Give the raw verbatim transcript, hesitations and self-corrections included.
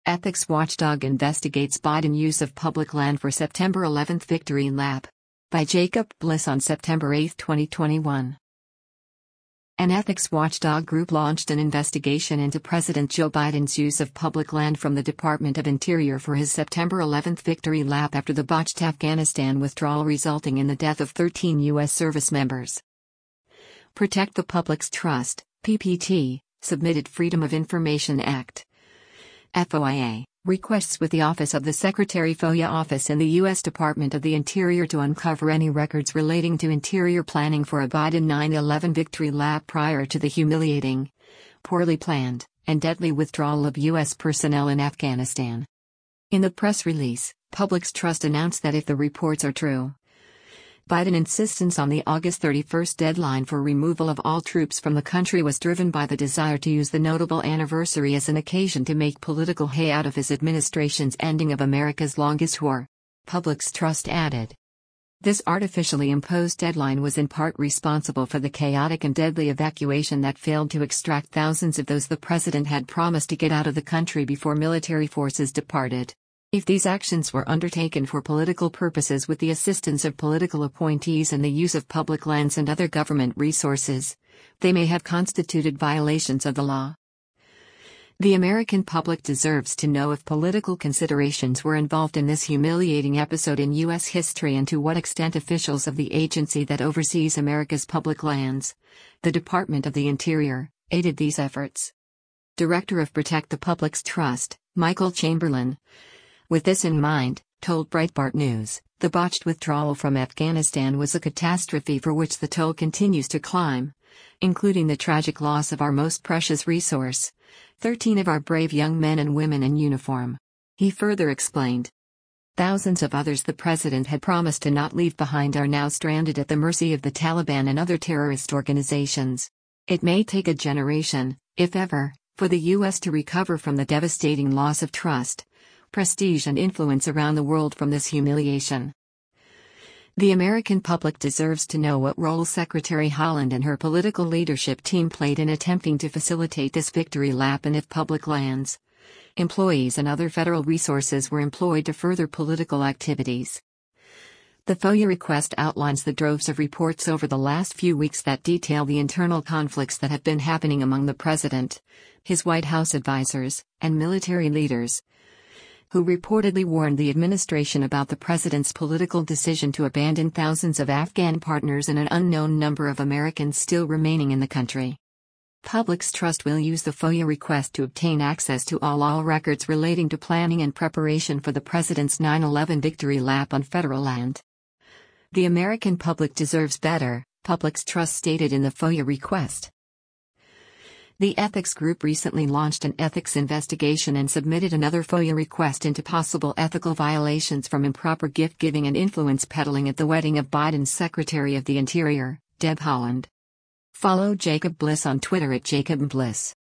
Ethics watchdog investigates Biden use of public land for September eleventh victory lap. By Jacob Bliss on September eighth, twenty twenty-one. An ethics watchdog group launched an investigation into President Joe Biden's use of public land from the Department of Interior for his September eleventh victory lap after the botched Afghanistan withdrawal resulting in the death of thirteen U S service members. Protect the Public's Trust, P P T, submitted Freedom of Information Act. F O I A, requests with the Office of the Secretary FOIA Office in the U S Department of the Interior to uncover any records relating to interior planning for a Biden nine eleven victory lap prior to the humiliating, poorly planned, and deadly withdrawal of U S personnel in Afghanistan. In the press release, Public's Trust announced that if the reports are true, Biden's insistence on the August thirty-first deadline for removal of all troops from the country was driven by the desire to use the notable anniversary as an occasion to make political hay out of his administration's ending of America's longest war, Public's Trust added. This artificially imposed deadline was in part responsible for the chaotic and deadly evacuation that failed to extract thousands of those the president had promised to get out of the country before military forces departed. If these actions were undertaken for political purposes with the assistance of political appointees and the use of public lands and other government resources, they may have constituted violations of the law. The American public deserves to know if political considerations were involved in this humiliating episode in U S history and to what extent officials of the agency that oversees America's public lands, the Department of the Interior, aided these efforts. Director of Protect the Public's Trust, Michael Chamberlain, with this in mind, told Breitbart News, the botched withdrawal from Afghanistan was a catastrophe for which the toll continues to climb, including the tragic loss of our most precious resource, thirteen of our brave young men and women in uniform. He further explained. Thousands of others the president had promised to not leave behind are now stranded at the mercy of the Taliban and other terrorist organizations. It may take a generation, if ever, for the U S to recover from the devastating loss of trust, prestige and influence around the world from this humiliation. The American public deserves to know what role Secretary Haaland and her political leadership team played in attempting to facilitate this victory lap and if public lands, employees and other federal resources were employed to further political activities. The FOIA request outlines the droves of reports over the last few weeks that detail the internal conflicts that have been happening among the president, his White House advisors, and military leaders, who reportedly warned the administration about the president's political decision to abandon thousands of Afghan partners and an unknown number of Americans still remaining in the country. Public's Trust will use the FOIA request to obtain access to all all records relating to planning and preparation for the president's nine eleven victory lap on federal land. The American public deserves better, Public's Trust stated in the FOIA request. The ethics group recently launched an ethics investigation and submitted another FOIA request into possible ethical violations from improper gift-giving and influence peddling at the wedding of Biden's Secretary of the Interior, Deb Haaland. Follow Jacob Bliss on Twitter at Jacob Bliss.